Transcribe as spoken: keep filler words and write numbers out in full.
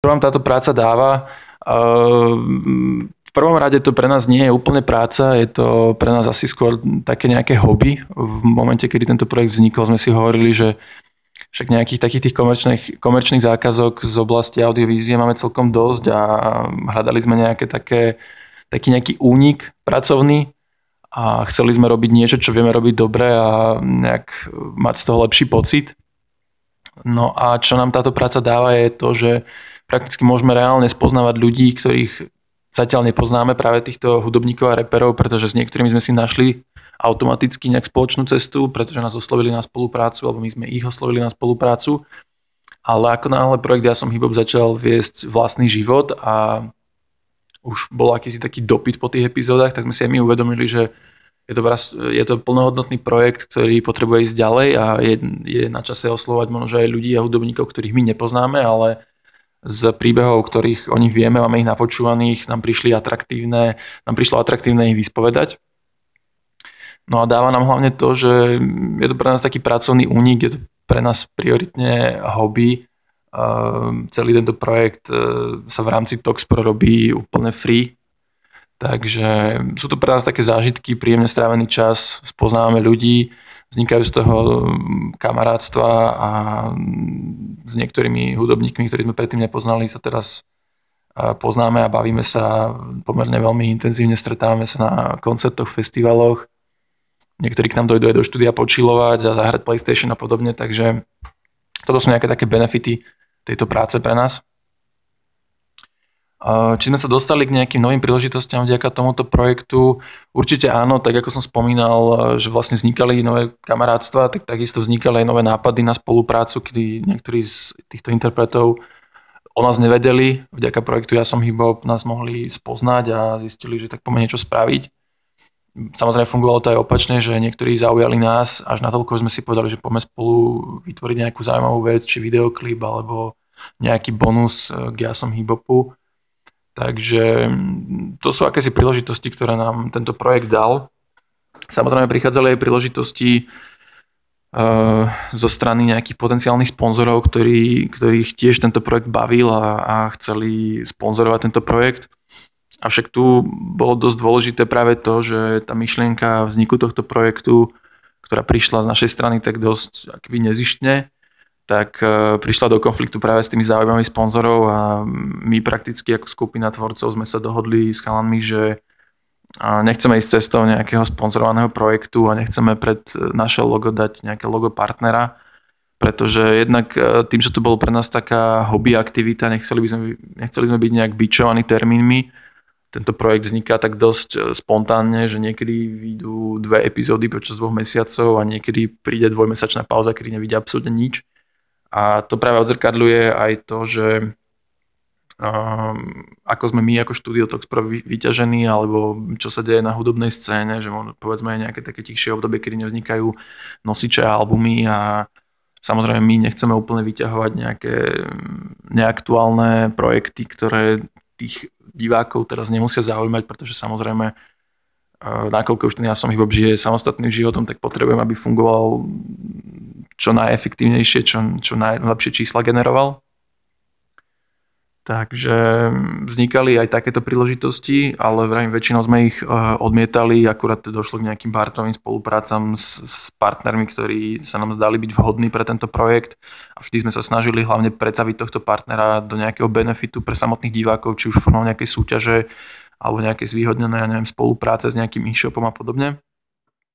Čo vám táto práca dáva? V prvom rade to pre nás nie je úplne práca, je to pre nás asi skôr také nejaké hobby. V momente, kedy tento projekt vznikol, sme si hovorili, že však nejakých takých tých komerčných, komerčných zákazok z oblasti audiovízie máme celkom dosť a hľadali sme nejaké také, taký nejaký únik pracovný a chceli sme robiť niečo, čo vieme robiť dobre a nejak mať z toho lepší pocit. No a čo nám táto práca dáva je to, že prakticky môžeme reálne spoznávať ľudí, ktorých zatiaľ nepoznáme, práve týchto hudobníkov a reperov, pretože s niektorými sme si našli automaticky nejak spoločnú cestu, pretože nás oslovili na spoluprácu, alebo my sme ich oslovili na spoluprácu. Ale ako náhle projekt Ja som hiphop začal viesť vlastný život a už bol akýsi taký dopyt po tých epizódach, tak sme si aj my uvedomili, že je to, je to plnohodnotný projekt, ktorý potrebuje ísť ďalej a je, je na čase oslovať možno aj ľudí a hudobníkov, ktorých my nepoznáme, ale z príbehov, ktorých o nich vieme, máme ich napočúvaných, nám prišli atraktívne, nám prišlo atraktívne ich vyspovedať. No a dáva nám hlavne to, že je to pre nás taký pracovný únik, je to pre nás prioritne hobby. Celý tento projekt sa v rámci Talkspro robí úplne free. Takže sú to pre nás také zážitky, príjemne strávený čas, spoznávame ľudí, vznikajú z toho kamarátstva a s niektorými hudobníkmi, ktorí sme predtým nepoznali, sa teraz poznáme a bavíme sa pomerne veľmi intenzívne, stretávame sa na koncertoch, festivaloch. Niektorí k nám dojdú aj do štúdia počilovať a zahrať PlayStation a podobne, takže toto sú nejaké také benefity tejto práce pre nás. Či sme sa dostali k nejakým novým príležitostiam vďaka tomuto projektu? Určite áno, tak ako som spomínal, že vlastne vznikali nové kamarátstva, tak takisto vznikali aj nové nápady na spoluprácu, kedy niektorí z týchto interpretov o nás nevedeli. Vďaka projektu Ja som hiphop nás mohli spoznať a zistili, že tak poďme niečo spraviť. Samozrejme fungovalo to aj opačne, že niektorí zaujali nás až natoľko, že sme si povedali, že poďme spolu vytvoriť nejakú zaujímavú vec, či videoklip alebo nejaký bonus k Ja som hiphopu. Takže to sú akési príležitosti, ktoré nám tento projekt dal. Samozrejme prichádzali aj príležitosti uh, zo strany nejakých potenciálnych sponzorov, ktorí, ktorých tiež tento projekt bavil a, a chceli sponzorovať tento projekt. Avšak tu bolo dosť dôležité práve to, že tá myšlienka vzniku tohto projektu, ktorá prišla z našej strany tak dosť akoby nezištne, tak prišla do konfliktu práve s tými záujmami sponzorov a my prakticky ako skupina tvorcov sme sa dohodli s chalanmi, že nechceme ísť cestou nejakého sponzorovaného projektu a nechceme pred naše logo dať nejaké logo partnera, pretože jednak tým, že to bolo pre nás taká hobby aktivita, nechceli by sme, nechceli sme byť nejak bičovaní termínmi. Tento projekt vzniká tak dosť spontánne, že niekedy vyjdú dve epizódy počas dvoch mesiacov a niekedy príde dvojmesačná pauza, kedy nevidia absolútne nič. A to práve odzrkadľuje aj to, že um, ako sme my ako štúdio Talkspro vyťažení, alebo čo sa deje na hudobnej scéne, že povedzme aj nejaké také tichšie obdobie, kedy nevznikajú nosiče a albumy a samozrejme my nechceme úplne vyťahovať nejaké neaktuálne projekty, ktoré tých divákov teraz nemusia zaujímať, pretože samozrejme nakoľko už ten Ja som hiphop žije samostatným životom, tak potrebujem, aby fungoval čo najefektívnejšie, čo, čo najlepšie čísla generoval. Takže vznikali aj takéto príležitosti, ale vrajím, väčšinou sme ich odmietali, akurát došlo k nejakým partnerovým spoluprácam s, s partnermi, ktorí sa nám zdali byť vhodní pre tento projekt a vždy sme sa snažili hlavne pretaviť tohto partnera do nejakého benefitu pre samotných divákov, či už formou nejakej súťaže alebo nejaké zvýhodnené, ja neviem, spolupráce s nejakým e-shopom a podobne.